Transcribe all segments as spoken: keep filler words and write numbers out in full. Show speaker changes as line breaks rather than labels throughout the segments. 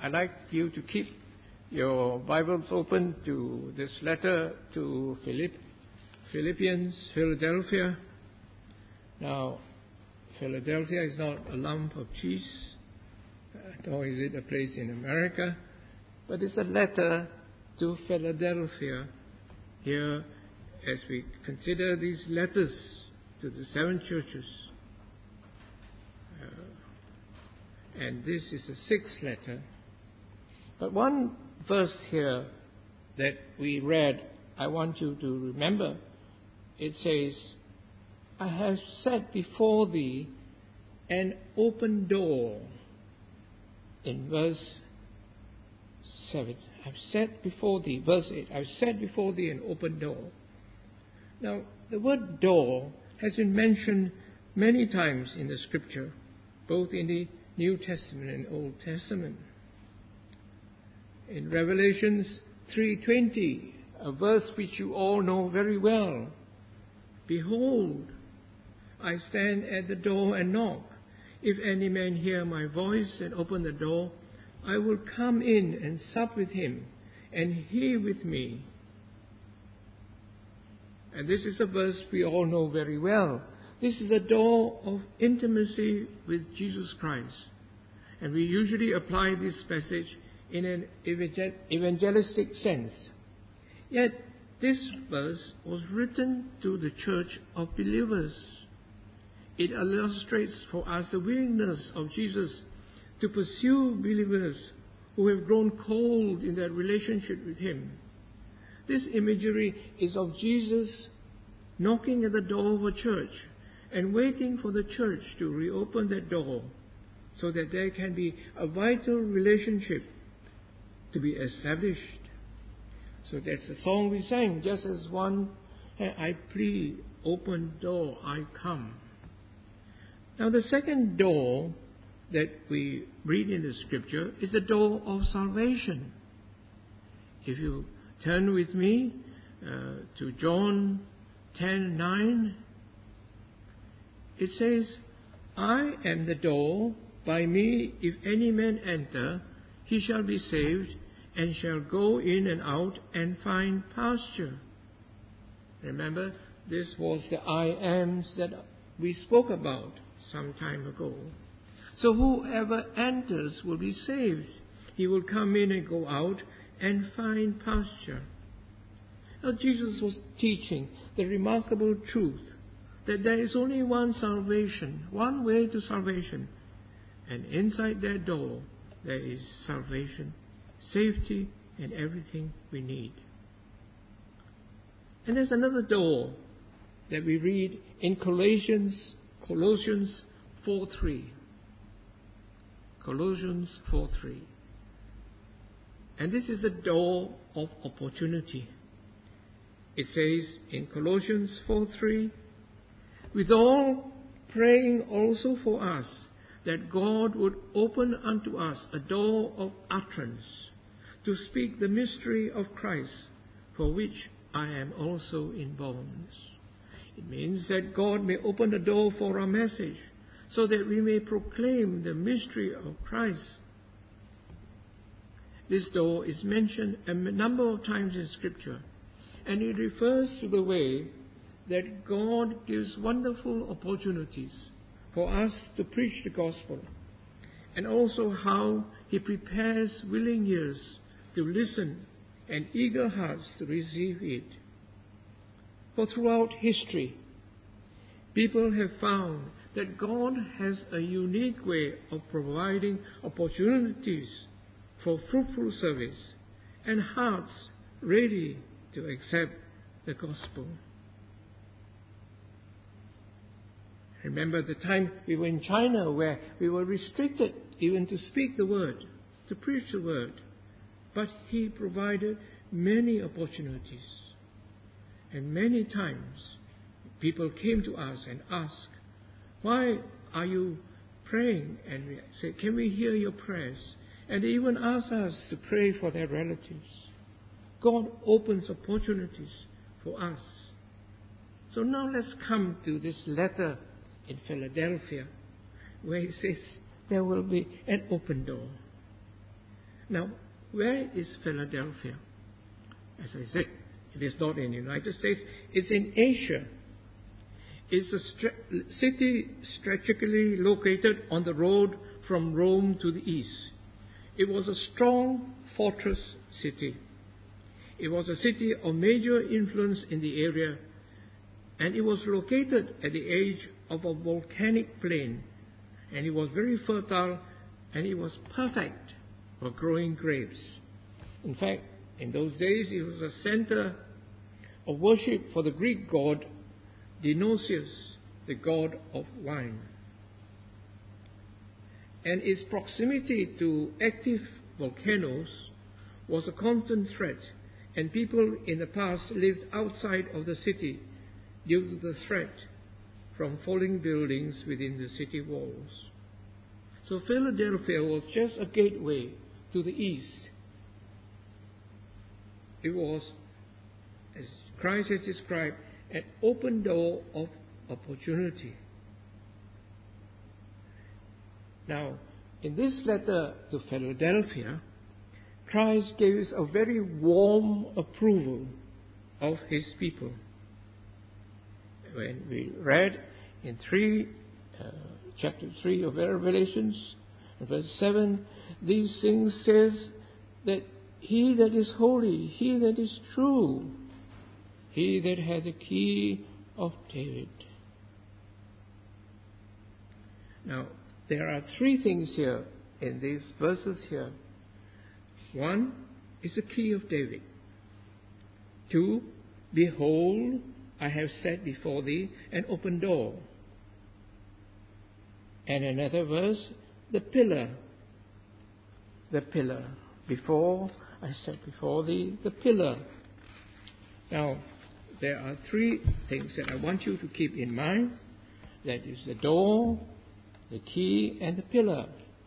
I'd like you to keep your Bibles open to this letter to Philipp, Philippians, Philadelphia. Now, Philadelphia is not a lump of cheese, nor is it a place in America, but it's a letter to Philadelphia here as we consider these letters to the seven churches. Uh, and this is the sixth letter. But one verse here that we read, I want you to remember. It says, I have set before thee an open door. In verse seven, I've set before thee, verse eight, I've set before thee an open door. Now, the word door has been mentioned many times in the Scripture, both in the New Testament and Old Testament. In Revelations three twenty, a verse which you all know very well, behold, I stand at the door and knock. If any man hear my voice and open the door, I will come in and sup with him, and he with me. And this is a verse we all know very well. This is a door of intimacy with Jesus Christ. And we usually apply this passage in an evangelistic sense. Yet, this verse was written to the church of believers. It illustrates for us the willingness of Jesus to pursue believers who have grown cold in their relationship with Him. This imagery is of Jesus knocking at the door of a church and waiting for the church to reopen that door so that there can be a vital relationship to be established. So that's the song we sang, just as one, I plead, open door, I come. Now the second door that we read in the Scripture is the door of salvation. If you turn with me uh, to John ten nine, it says, I am the door, by me if any man enter, he shall be saved, and shall go in and out and find pasture. Remember, this was the I ams that we spoke about some time ago. So whoever enters will be saved. He will come in and go out and find pasture. Now Jesus was teaching the remarkable truth that there is only one salvation, one way to salvation. And inside that door there is salvation, safety, and everything we need. And there's another door that we read in Colossians, Colossians four three. Colossians four three. And this is the door of opportunity. It says in Colossians four three, withal praying also for us, that God would open unto us a door of utterance, to speak the mystery of Christ, for which I am also in bonds. It means that God may open the door for our message, so that we may proclaim the mystery of Christ. This door is mentioned a number of times in Scripture, and it refers to the way that God gives wonderful opportunities for us to preach the gospel, and also how He prepares willing ears to listen and eager hearts to receive it. For throughout history, people have found that God has a unique way of providing opportunities for fruitful service and hearts ready to accept the gospel. Remember the time we were in China where we were restricted even to speak the word, to preach the word. But He provided many opportunities. And many times people came to us and asked, why are you praying? And we said, can we hear your prayers? And they even asked us to pray for their relatives. God opens opportunities for us. So now let's come to this letter in Philadelphia, where it says there will be an open door. Now, where is Philadelphia? As I said, it is not in the United States, it's in Asia. It's a stra- city strategically located on the road from Rome to the east. It was a strong fortress city. It was a city of major influence in the area, and it was located at the edge of a volcanic plain, and it was very fertile, and it was perfect for growing grapes. In fact, in those days, it was a center of worship for the Greek god Dionysius, the god of wine. And its proximity to active volcanoes was a constant threat, and people in the past lived outside of the city due to the threat from falling buildings within the city walls. So Philadelphia was just a gateway to the east. It was, as Christ has described, an open door of opportunity. Now, in this letter to Philadelphia, Christ gives a very warm approval of his people. When we read in three, uh, chapter three of Revelations, verse seven, these things says that he that is holy, he that is true, he that had the key of David. Now, there are three things here in these verses here. One is the key of David. Two, behold, I have set before thee an open door. And another verse, the pillar. The pillar. Before, I set before thee the pillar. Now, there are three things that I want you to keep in mind. That is the door, the key, and the pillar.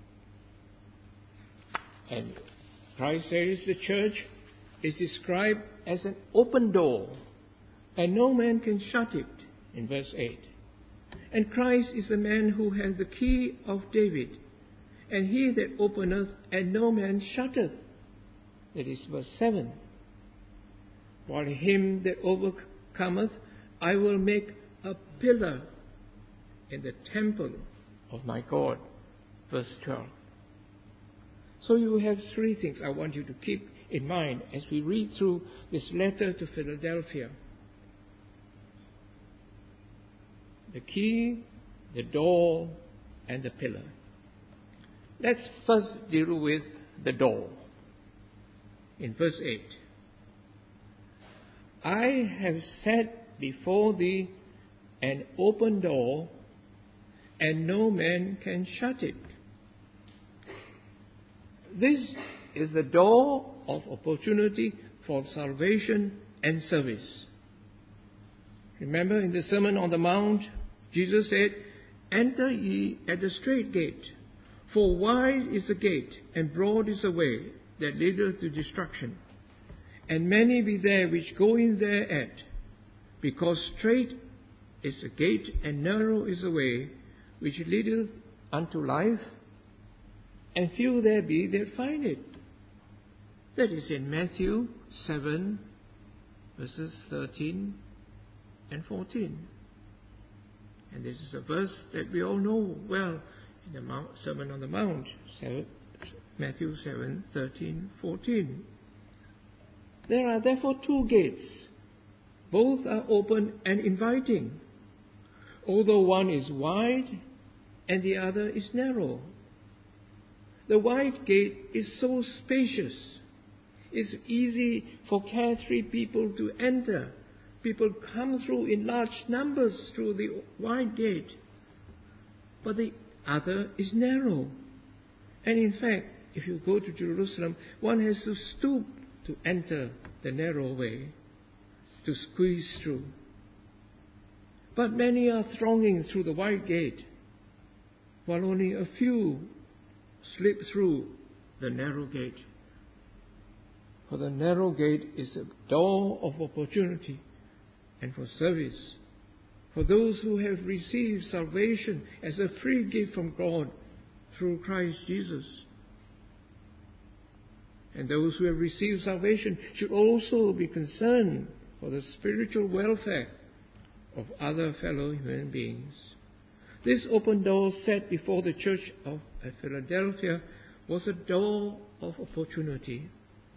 And Christ says the church is described as an open door, and no man can shut it, in verse eight. And Christ is the man who has the key of David, and he that openeth, and no man shutteth. That is verse seven. While him that overcometh, I will make a pillar in the temple of my God. Verse twelve. So you have three things I want you to keep in mind as we read through this letter to Philadelphia. The key, the door, and the pillar. Let's first deal with the door. In verse eight. I have set before thee an open door, and no man can shut it. This is the door of opportunity for salvation and service. Remember in the Sermon on the Mount, Jesus said, enter ye at the strait gate, for wide is the gate, and broad is the way that leadeth to destruction. And many be there which go in thereat, because strait is the gate, and narrow is the way which leadeth unto life, and few there be that find it. That is in Matthew seven, verses thirteen and fourteen. And this is a verse that we all know well in the Mount, Sermon on the Mount, Matthew seven, thirteen, fourteen. There are therefore two gates. Both are open and inviting, although one is wide and the other is narrow. The wide gate is so spacious. It's easy for carefree people to enter. People come through in large numbers through the wide gate. But the other is narrow. And in fact, if you go to Jerusalem, one has to stoop to enter the narrow way, to squeeze through. But many are thronging through the wide gate, while only a few slip through the narrow gate. For the narrow gate is a door of opportunity and for service, for those who have received salvation as a free gift from God through Christ Jesus. And those who have received salvation should also be concerned for the spiritual welfare of other fellow human beings. This open door set before the church of Philadelphia was a door of opportunity.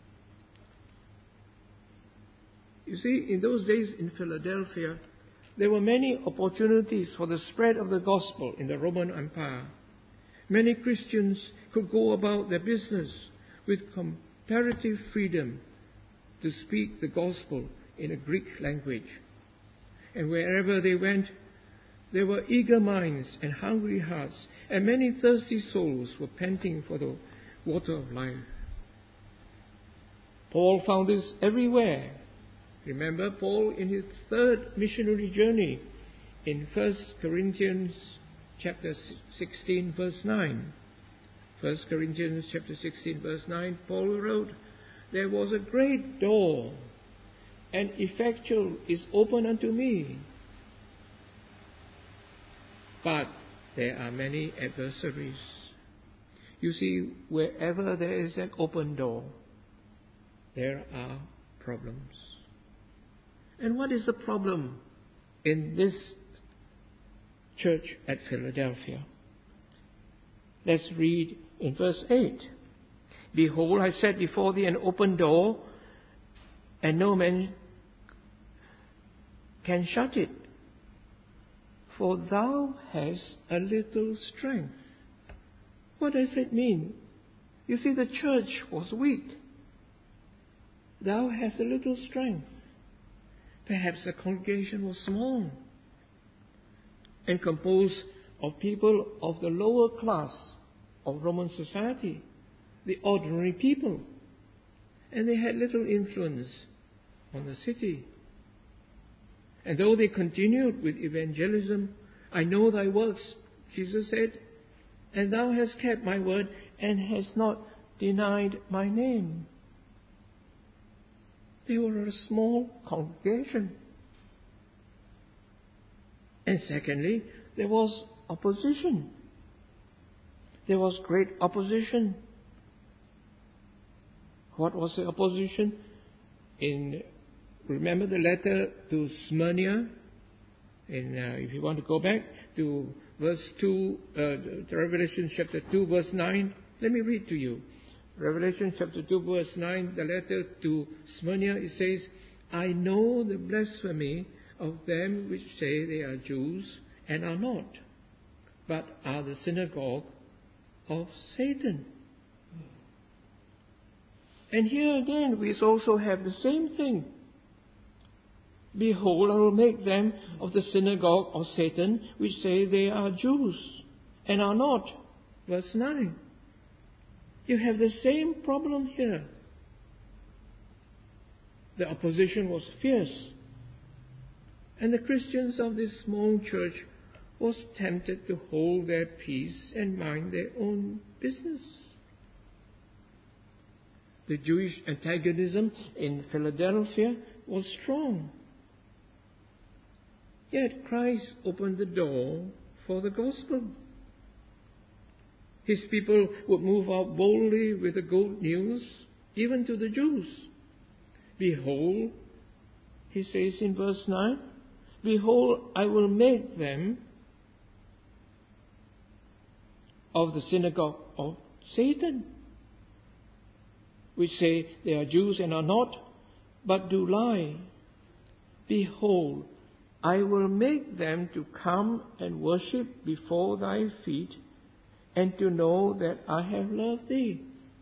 You see, in those days in Philadelphia, there were many opportunities for the spread of the gospel in the Roman Empire. Many Christians could go about their business with comparative freedom to speak the gospel in a Greek language. And wherever they went, there were eager minds and hungry hearts, and many thirsty souls were panting for the water of life. Paul found this everywhere. Remember Paul in his third missionary journey in First Corinthians chapter sixteen, verse nine. First Corinthians chapter sixteen, verse nine, Paul wrote, "There was a great door, and effectual is open unto me. But there are many adversaries." You see, wherever there is an open door, there are problems. And what is the problem in this church at Philadelphia? Let's read in verse eight. "Behold, I set before thee an open door, and no man can shut it. For thou hast a little strength." What does it mean? You see, the church was weak. Thou hast a little strength. Perhaps the congregation was small and composed of people of the lower class of Roman society, the ordinary people, and they had little influence on the city. And though they continued with evangelism, "I know thy works," Jesus said, "and thou hast kept my word and hast not denied my name." They were a small congregation. And secondly, there was opposition. There was great opposition. What was the opposition? In remember the letter to Smyrna? In, uh, if you want to go back to verse two, uh, Revelation chapter two, verse nine, let me read to you. Revelation chapter two, verse nine, the letter to Smyrna, it says, "I know the blasphemy of them which say they are Jews and are not, but are the synagogue of Satan." And here again, we also have the same thing. "Behold, I will make them of the synagogue of Satan, which say they are Jews and are not." Verse nine. You have the same problem here. The opposition was fierce, and the Christians of this small church was tempted to hold their peace and mind their own business. The Jewish antagonism in Philadelphia was strong. Yet Christ opened the door for the gospel. His people would move out boldly with the good news, even to the Jews. "Behold," he says in verse nine, "Behold, I will make them of the synagogue of Satan, which say they are Jews and are not, but do lie. Behold, I will make them to come and worship before thy feet, and to know that I have loved thee."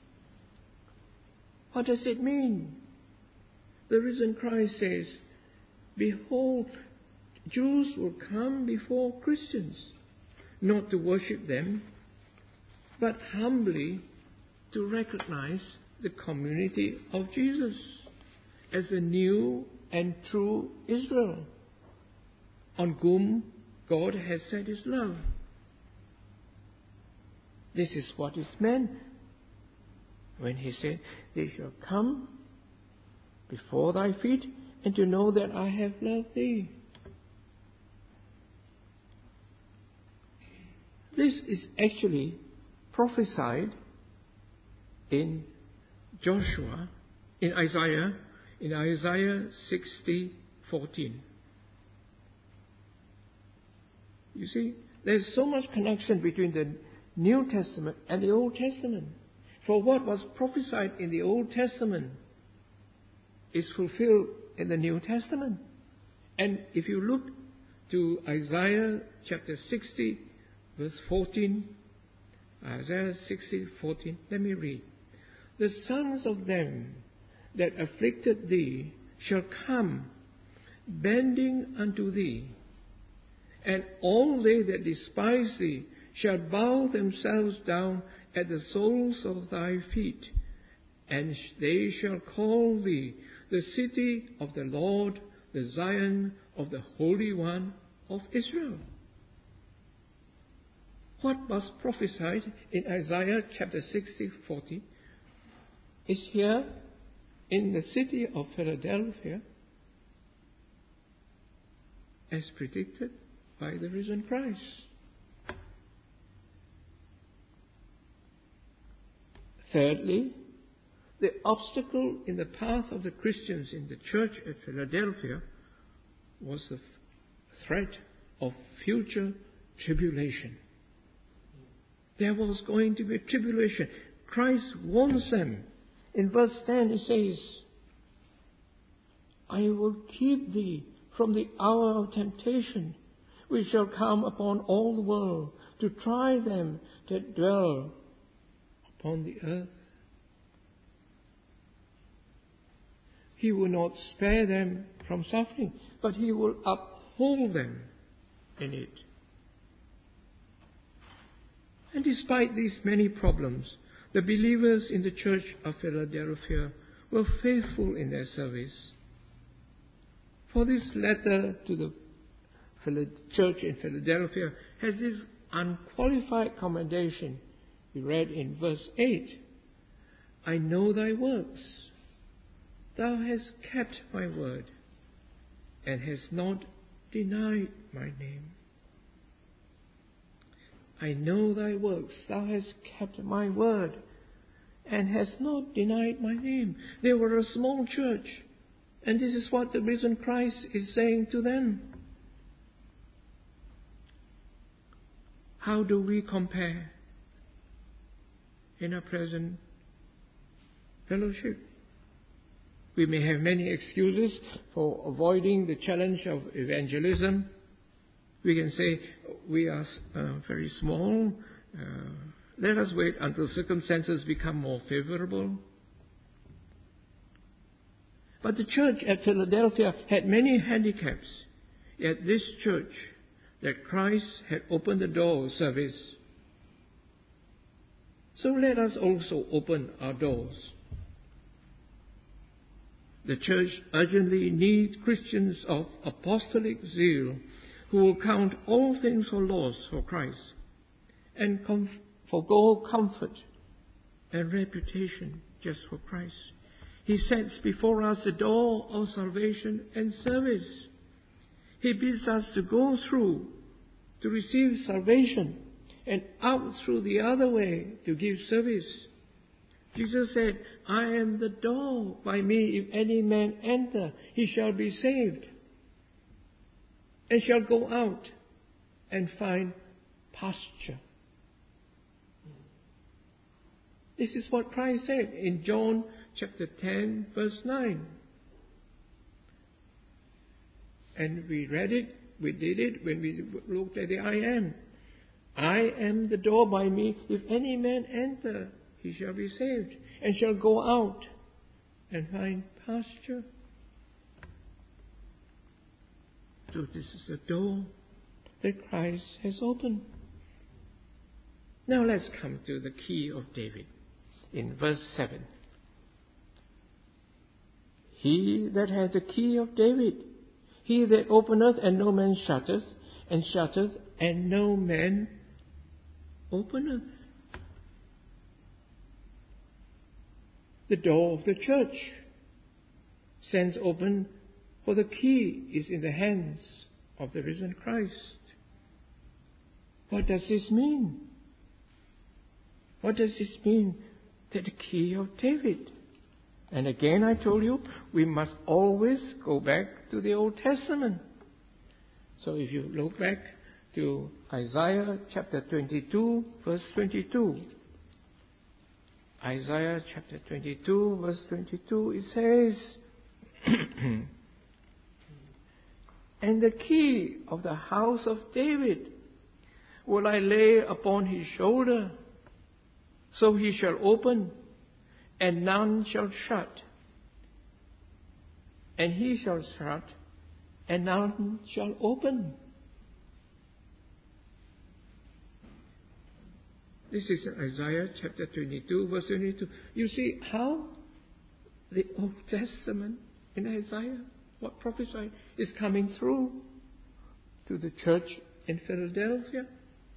What does it mean? The risen Christ says, "Behold, Jews will come before Christians, not to worship them, but humbly to recognize the community of Jesus as a new and true Israel, on whom God has set his love." This is what is meant when he said, "They shall come before thy feet, and to know that I have loved thee." This is actually prophesied in Joshua, in Isaiah, in Isaiah sixty fourteen. You see, there's so much connection between the New Testament and the Old Testament. For what was prophesied in the Old Testament is fulfilled in the New Testament. And if you look to Isaiah chapter sixty, verse fourteen, Isaiah sixty, fourteen, let me read. The sons of them that afflicted thee shall come, bending unto thee, and all they that despise thee shall bow themselves down at the soles of thy feet, and they shall call thee the city of the Lord, the Zion of the Holy One of Israel. What was prophesied in Isaiah chapter sixty, forty is here in the city of Philadelphia as predicted by the risen Christ. Thirdly, the obstacle in the path of the Christians in the church at Philadelphia was the threat of future tribulation. There was going to be tribulation. Christ warns them. In verse ten it says, I will keep thee from the hour of temptation, which shall come upon all the world, to try them that dwell upon the earth. He will not spare them from suffering, but He will uphold them in it. And despite these many problems, the believers in the church of Philadelphia were faithful in their service. For this letter to the church in Philadelphia has this unqualified commendation. We read in verse eight, I know thy works. Thou hast kept my word, and hast not denied my name. I know thy works. Thou hast kept my word, and hast not denied my name. They were a small church, and this is what the risen Christ is saying to them. How do we compare in our present fellowship? We may have many excuses for avoiding the challenge of evangelism. We can say, we are uh, very small. Uh, let us wait until circumstances become more favorable. But the church at Philadelphia had many handicaps. Yet this church, that Christ had opened the door of service. So let us also open our doors. The church urgently needs Christians of apostolic zeal who will count all things for loss for Christ and com- forgo comfort and reputation just for Christ. He sets before us the door of salvation and service. He bids us to go through to receive salvation and out through the other way to give service. Jesus said, I am the door. By me, if any man enter, he shall be saved, and shall go out and find pasture. This is what Christ said in John chapter ten, verse nine. And we read it, we did it when we looked at the I am. I am the door. By me, if any man enter, he shall be saved, and shall go out and find pasture. So this is the door that Christ has opened. Now let's come to the key of David in verse seven. He that hath the key of David, he that openeth and no man shutteth, and shutteth and no man openeth. The door of the church stands open, for the key is in the hands of the risen Christ. What does this mean? What does this mean? That the key of David. And again, I told you, we must always go back to the Old Testament. So if you look back to Isaiah chapter twenty-two, verse twenty-two. Isaiah chapter twenty-two, verse twenty-two, it says, "And the key of the house of David will I lay upon his shoulder, so he shall open, and none shall shut. And he shall shut, and none shall open." This is Isaiah chapter twenty-two, verse twenty-two. You see how the Old Testament in Isaiah, what prophesied, is coming through to the church in Philadelphia.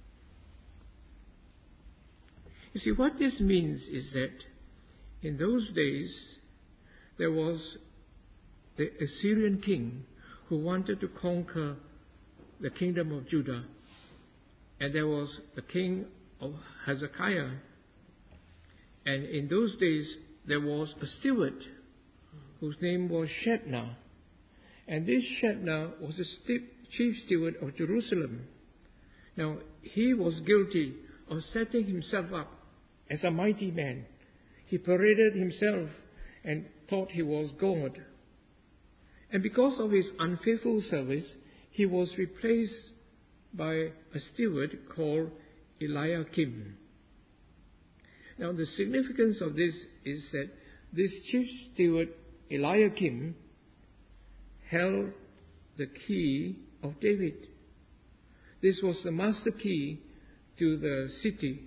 You see, what this means is that in those days there was the Assyrian king who wanted to conquer the kingdom of Judah. And there was the king of Hezekiah. And in those days there was a steward whose name was Shebna. And this Shebna was the chief steward of Jerusalem. Now, he was guilty of setting himself up as a mighty man. He paraded himself and thought he was God. And because of his unfaithful service, he was replaced by a steward called Eliakim. Now, the significance of this is that this chief steward, Eliakim, held the key of David. This was the master key to the city.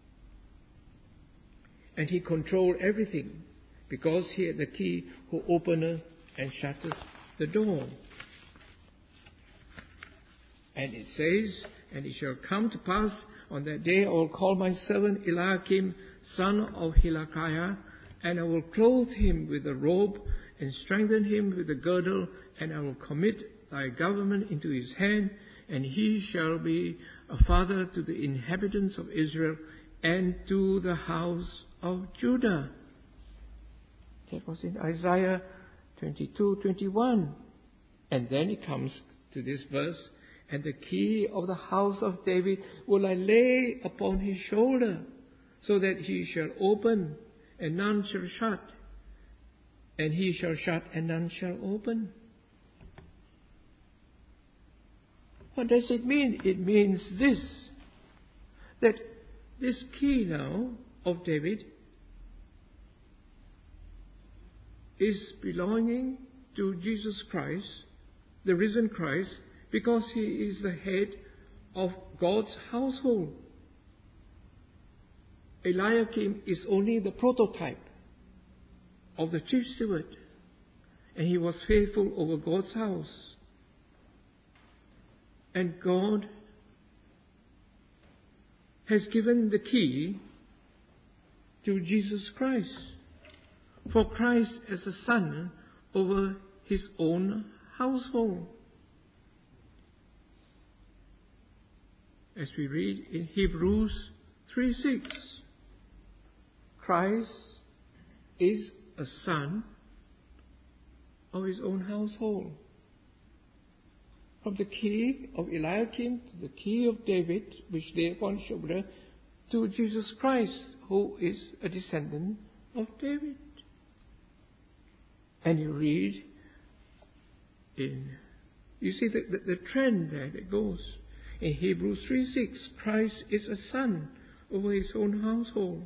And he controlled everything because he had the key who openeth and shutteth the door. And it says, "And it shall come to pass on that day I will call my servant Eliakim, son of Hilkiah, and I will clothe him with a robe and strengthen him with a girdle, and I will commit thy government into his hand, and he shall be a father to the inhabitants of Israel and to the house of Judah." That was in Isaiah twenty-two twenty-one. And then it comes to this verse, "And the key of the house of David will I lay upon his shoulder, so that he shall open, and none shall shut, and he shall shut, and none shall open." What does it mean? It means this, that this key now of David is belonging to Jesus Christ, the risen Christ, because he is the head of God's household. Eliakim is only the prototype of the chief steward, and he was faithful over God's house. And God has given the key to Jesus Christ, for Christ as a son over his own household. As we read in Hebrews three six, Christ is a son of his own household. From the key of Eliakim to the key of David, which lay upon his shoulder, to Jesus Christ, who is a descendant of David. And you read in, you see the, the, the trend there that goes. In Hebrews three six, Christ is a son over his own household.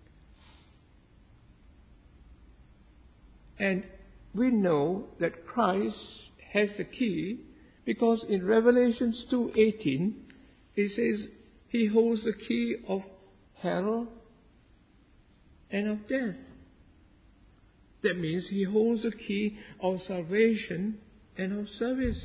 And we know that Christ has the key because in Revelation two eighteen, it says he holds the key of hell and of death. That means he holds the key of salvation and of service.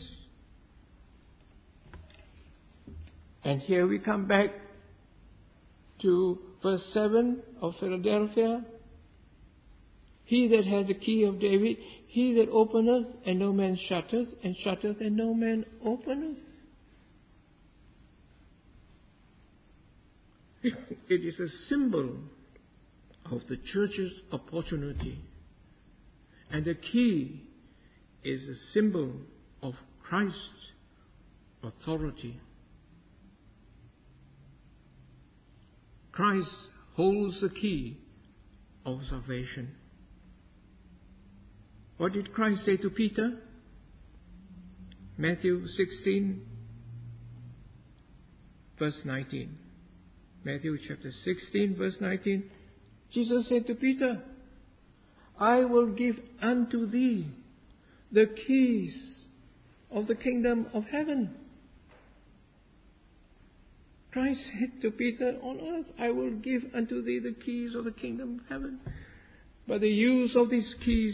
And here we come back to verse seven of Philadelphia. "He that hath the key of David, he that openeth, and no man shutteth, and shutteth, and no man openeth." It is a symbol of the church's opportunity And the key is a symbol of Christ's authority. Christ holds the key of salvation. What did Christ say to Peter? Matthew sixteen, verse nineteen. Matthew chapter sixteen, verse nineteen. Jesus said to Peter, I will give unto thee the keys of the kingdom of heaven. Christ said to Peter, on earth I will give unto thee the keys of the kingdom of heaven. By the use of these keys,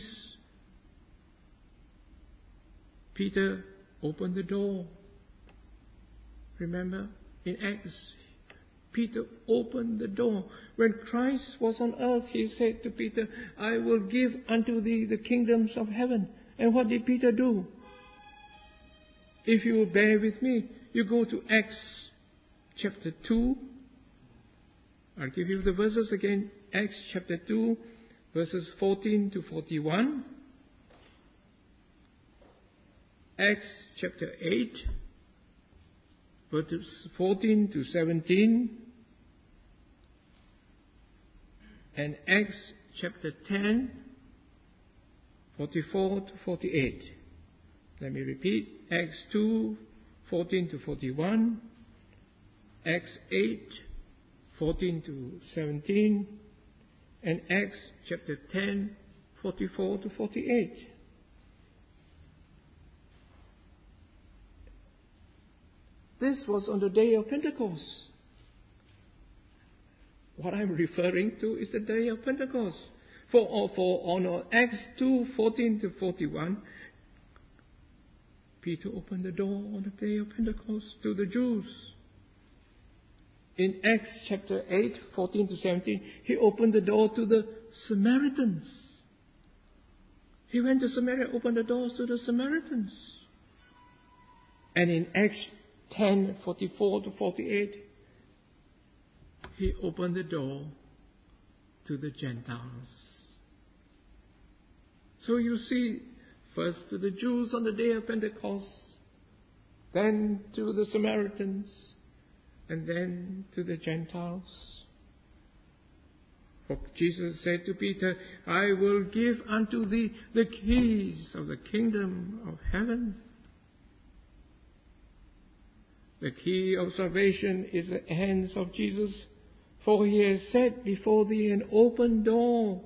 Peter opened the door. Remember, in Acts, Peter opened the door. When Christ was on earth, he said to Peter, I will give unto thee the kingdoms of heaven. And what did Peter do? If you will bear with me, you go to Acts chapter two. I'll give you the verses again. Acts chapter two, verses fourteen to forty-one. Acts chapter eight, verses fourteen to seventeen. And Acts chapter ten, forty-four to forty-eight. Let me repeat. Acts two, fourteen to forty-one. Acts eight, fourteen to seventeen. And Acts chapter ten, forty-four to forty-eight. This was on the day of Pentecost. What I'm referring to is the day of Pentecost. For, for on Acts two, fourteen to forty-one, Peter opened the door on the day of Pentecost to the Jews. In Acts chapter eight, fourteen to seventeen, he opened the door to the Samaritans. He went to Samaria, opened the doors to the Samaritans. And in Acts ten, forty-four to forty-eight, he opened the door to the Gentiles. So you see, first to the Jews on the day of Pentecost, then to the Samaritans, and then to the Gentiles. For Jesus said to Peter, I will give unto thee the keys of the kingdom of heaven. The key of salvation is the hands of Jesus, for he has set before thee an open door.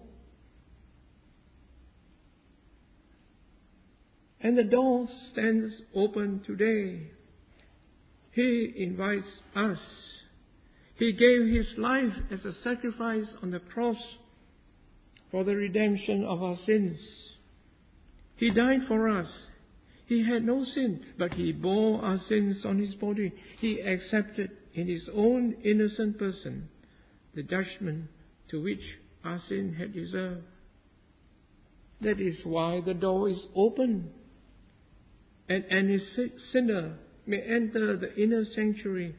And the door stands open today. He invites us. He gave his life as a sacrifice on the cross for the redemption of our sins. He died for us. He had no sin, but he bore our sins on his body. He accepted in his own innocent person the judgment to which our sin had deserved. That is why the door is open, and any sinner may enter the inner sanctuary.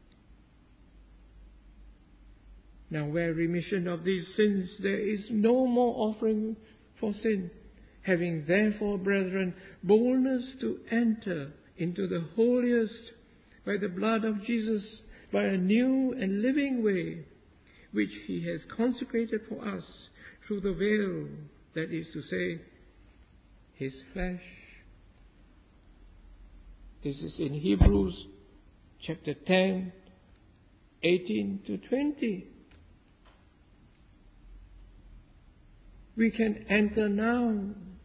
Now, where remission of these sins, there is no more offering for sin. Having therefore, brethren, boldness to enter into the holiest by the blood of Jesus, by a new and living way, which he has consecrated for us through the veil, that is to say, his flesh. This is in Hebrews chapter ten, eighteen to twenty. We can enter now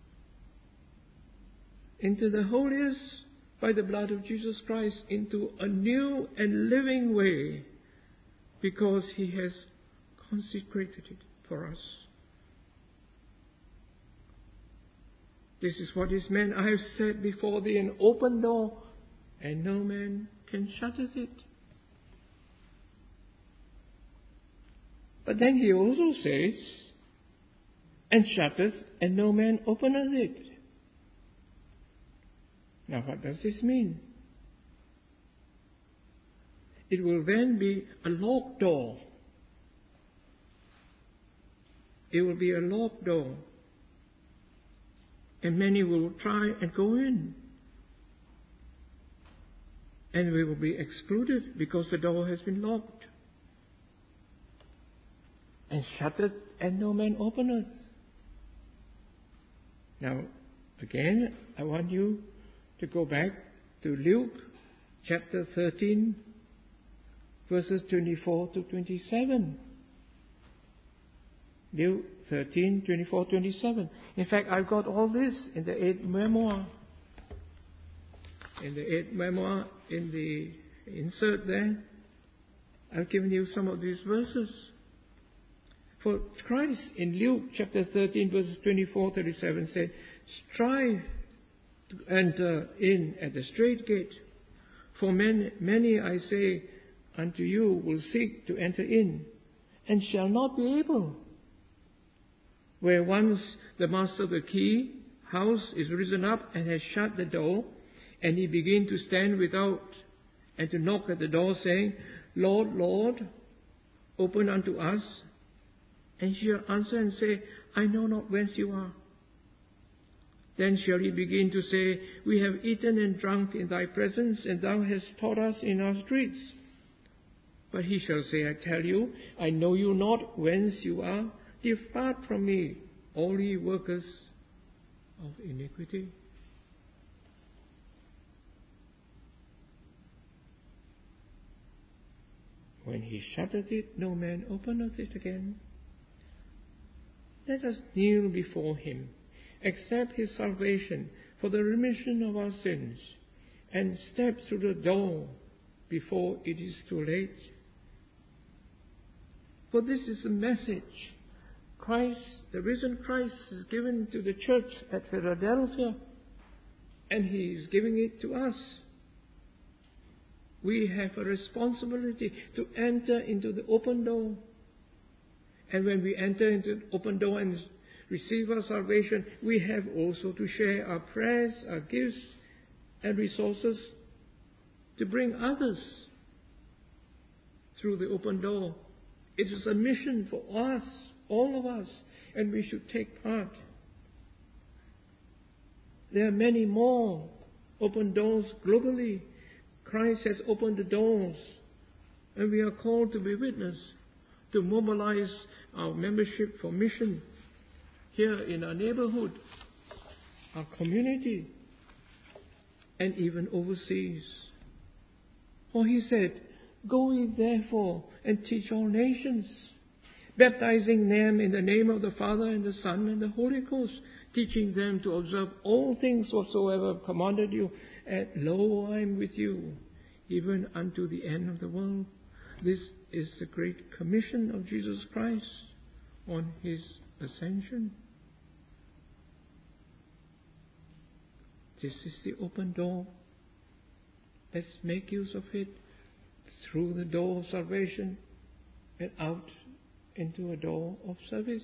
into the holiest by the blood of Jesus Christ, into a new and living way, because he has consecrated it for us. This is what is meant. I have set before thee an open door, and no man can shut it. But then he also says, and shutteth, and no man openeth it. Now what does this mean? It will then be a locked door. It will be a locked door. and many will try and go in. And we will be excluded because the door has been locked and shuttered, and no man openeth. Now, again, I want you to go back to Luke chapter thirteen, verses twenty-four to twenty-seven. Luke thirteen, twenty-four, twenty-seven. In fact, I've got all this in the eighth memoir. In the eighth memoir, in the insert there, I've given you some of these verses. For Christ in Luke chapter thirteen, verses twenty-four, thirty-seven said, "Strive to enter in at the strait gate, for many, many, I say unto you, will seek to enter in, and shall not be able. Where once the master of the key house is risen up and has shut the door, and he begin to stand without and to knock at the door, saying, Lord, Lord, open unto us. And he shall answer and say, I know not whence you are. Then shall he begin to say, We have eaten and drunk in thy presence, and thou hast taught us in our streets. But he shall say, I tell you, I know you not whence you are. Depart from me, all ye workers of iniquity." When he shutteth it, no man openeth it again. Let us kneel before him, accept his salvation for the remission of our sins, and step through the door before it is too late. For this is the message Christ, the risen Christ, is given to the church at Philadelphia, and he is giving it to us. We have a responsibility to enter into the open door. And when we enter into the open door and receive our salvation, we have also to share our prayers, our gifts, and resources to bring others through the open door. It is a mission for us, all of us, and we should take part. There are many more open doors globally. Christ has opened the doors, and we are called to be witness, to mobilize our membership for mission here in our neighborhood, our community, and even overseas. For he said, Go ye therefore and teach all nations, baptizing them in the name of the Father and the Son and the Holy Ghost, teaching them to observe all things whatsoever I've commanded you, and lo, I am with you, even unto the end of the world. This is the great commission of Jesus Christ on his ascension. This is the open door. Let's make use of it through the door of salvation and out into a door of service.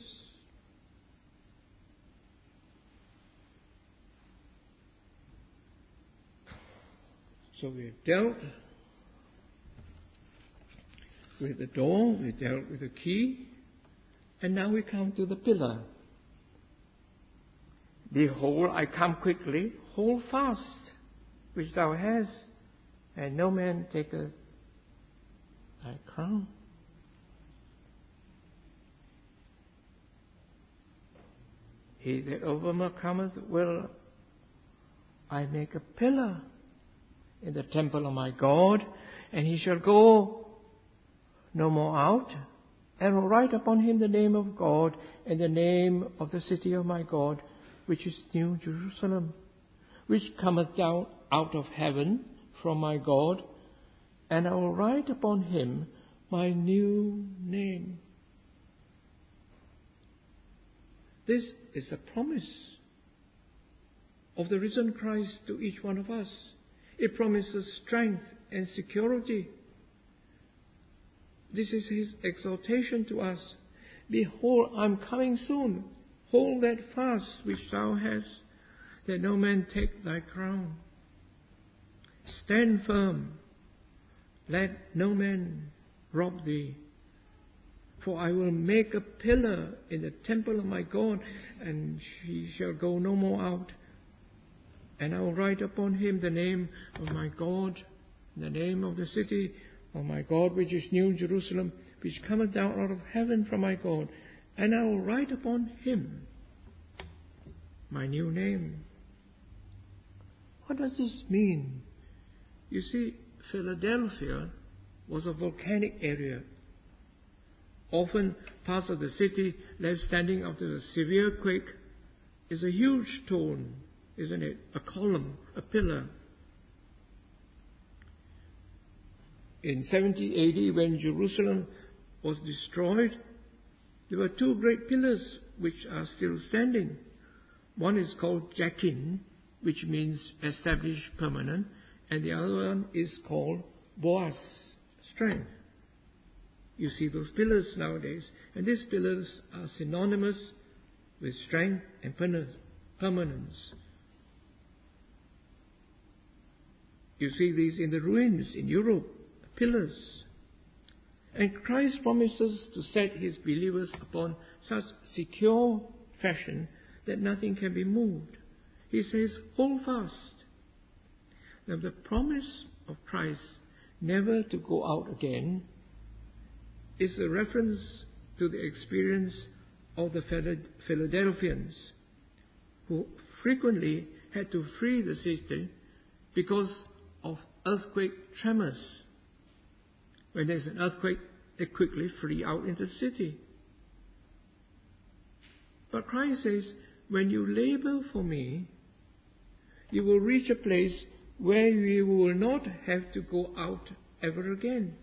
So we've dealt with the door, we dealt with the key, and now we come to the pillar. Behold, I come quickly, hold fast, which thou hast, and no man taketh thy crown. He that overcometh will I make a pillar in the temple of my God, and he shall go no more out, and will write upon him the name of God and the name of the city of my God, which is New Jerusalem, which cometh down out of heaven from my God, and I will write upon him my new name. This is the promise of the risen Christ to each one of us. It promises strength and security. This is his exhortation to us. Behold, I am coming soon. Hold that fast which thou hast, that no man take thy crown. Stand firm. Let no man rob thee. For I will make a pillar in the temple of my God, and he shall go no more out. And I will write upon him the name of my God, the name of the city of my God, which is New Jerusalem, which cometh down out of heaven from my God. And I will write upon him my new name. What does this mean? You see, Philadelphia was a volcanic area. Often parts of the city left standing after a severe quake is a huge stone, isn't it? A column, a pillar. In seventy A D, when Jerusalem was destroyed, there were two great pillars which are still standing. One is called Jachin, which means established, permanent, and the other one is called Boaz, strength. You see those pillars nowadays, and these pillars are synonymous with strength and permanence. You see these in the ruins in Europe, pillars. And Christ promises to set his believers upon such secure fashion that nothing can be moved. He says, hold fast. Now the promise of Christ never to go out again is a reference to the experience of the Philadelphians, who frequently had to flee the city because of earthquake tremors. When there's an earthquake, they quickly flee out into the city. But Christ says, when you labor for me, you will reach a place where you will not have to go out ever again.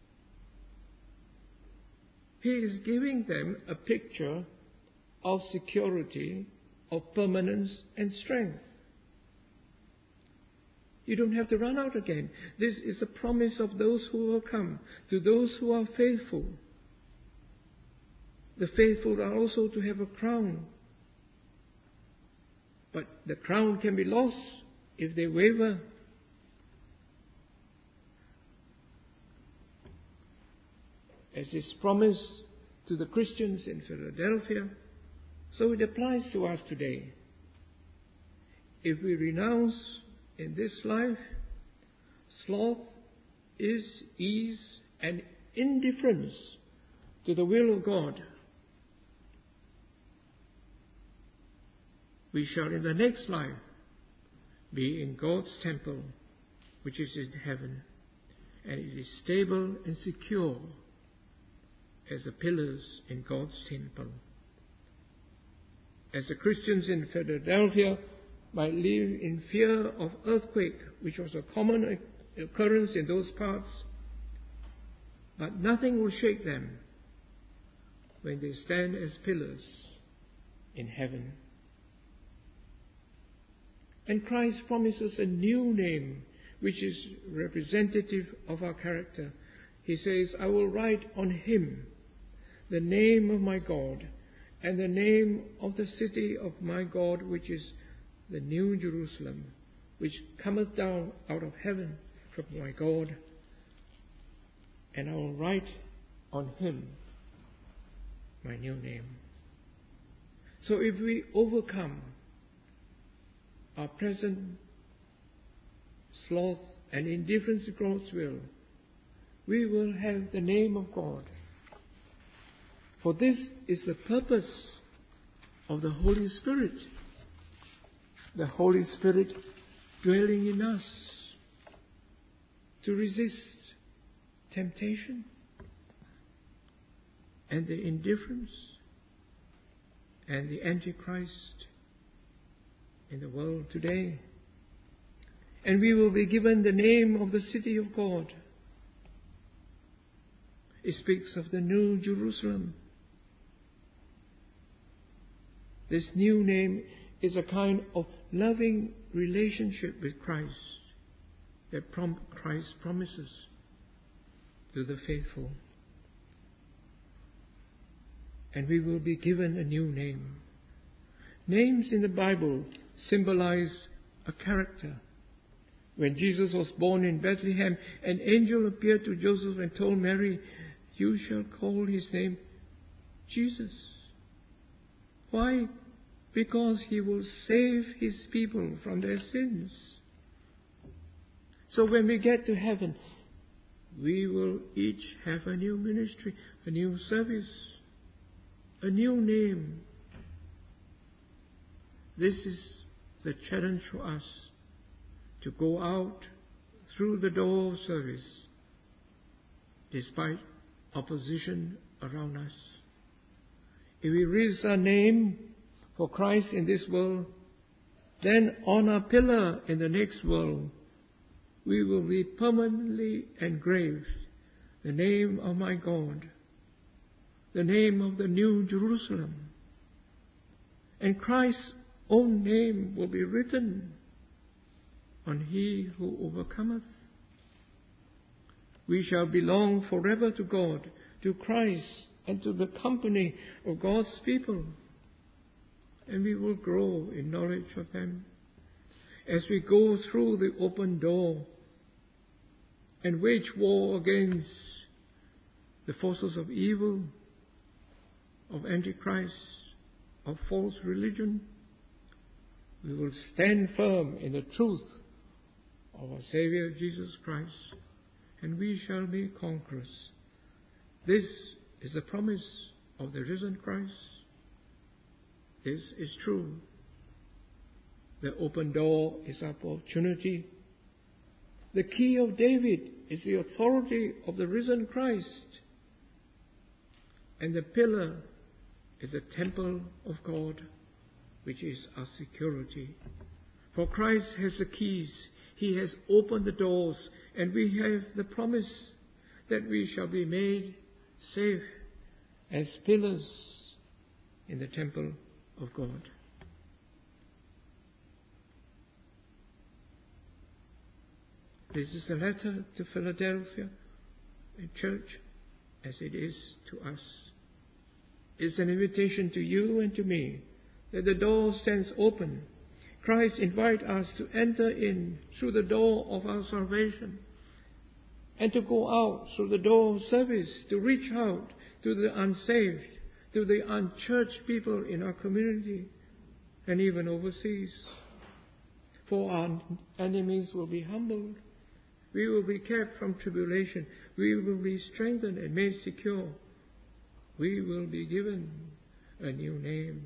He is giving them a picture of security, of permanence and strength. You don't have to run out again. This is a promise of those who will come, to those who are faithful. The faithful are also to have a crown. But the crown can be lost if they waver. As is promised to the Christians in Philadelphia, so it applies to us today. If we renounce in this life sloth, is ease, and indifference to the will of God, we shall in the next life be in God's temple, which is in heaven, and it is stable and secure as the pillars in God's temple. As the Christians in Philadelphia might live in fear of earthquake, which was a common occurrence in those parts, but nothing will shake them when they stand as pillars in heaven. And Christ promises a new name, which is representative of our character. He says, I will write on him the name of my God, and the name of the city of my God, which is the New Jerusalem, which cometh down out of heaven from my God, and I will write on him my new name. So if we overcome our present sloth and indifference to God's will, we will have the name of God. For this is the purpose of the Holy Spirit. The Holy Spirit dwelling in us to resist temptation and the indifference and the Antichrist in the world today. And we will be given the name of the city of God. It speaks of the New Jerusalem. This new name is a kind of loving relationship with Christ that prom- Christ promises to the faithful. And we will be given a new name. Names in the Bible symbolize a character. When Jesus was born in Bethlehem, an angel appeared to Joseph and told Mary, you shall call his name Jesus. Why? Because He will save His people from their sins. So when we get to heaven, we will each have a new ministry, a new service, a new name. This is the challenge for us, to go out through the door of service despite opposition around us. If we raise our name for Christ in this world, then on our pillar in the next world, we will be permanently engraved the name of my God, the name of the New Jerusalem. And Christ's own name will be written on he who overcometh. We shall belong forever to God, to Christ, and to the company of God's people. And we will grow in knowledge of them as we go through the open door and wage war against the forces of evil, of Antichrist, of false religion. We will stand firm in the truth of our Savior Jesus Christ, and we shall be conquerors. This is the promise of the risen Christ. This is true. The open door is opportunity. The key of David is the authority of the risen Christ. And the pillar is the temple of God, which is our security. For Christ has the keys. He has opened the doors, and we have the promise that we shall be made safe as pillars in the temple of God. This is a letter to Philadelphia, a church, as it is to us. It's an invitation to you and to me that the door stands open. Christ invites us to enter in through the door of our salvation and to go out through the door of service, to reach out to the unsaved, to the unchurched people in our community and even overseas. For our enemies will be humbled. We will be kept from tribulation. We will be strengthened and made secure. We will be given a new name.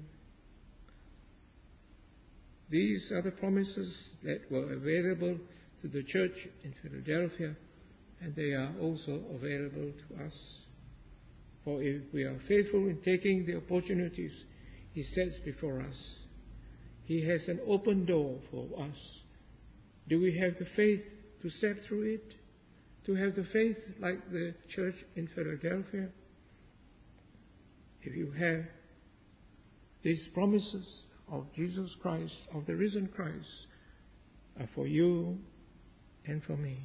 These are the promises that were available to the church in Philadelphia, and they are also available to us. For if we are faithful in taking the opportunities He sets before us, He has an open door for us. Do we have the faith to step through it? To have the faith like the church in Philadelphia? If you have these promises of Jesus Christ, of the risen Christ, are for you and for me.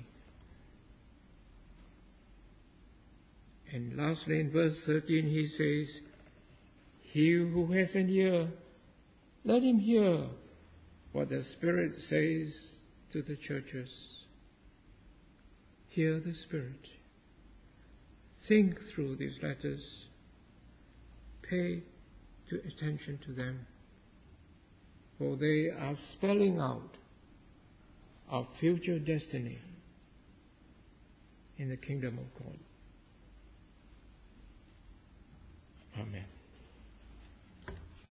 And lastly, in verse thirteen, he says, he who has an ear, let him hear what the Spirit says to the churches. Hear the Spirit. Think through these letters. Pay to attention to them, for they are spelling out our future destiny in the kingdom of God. Amen.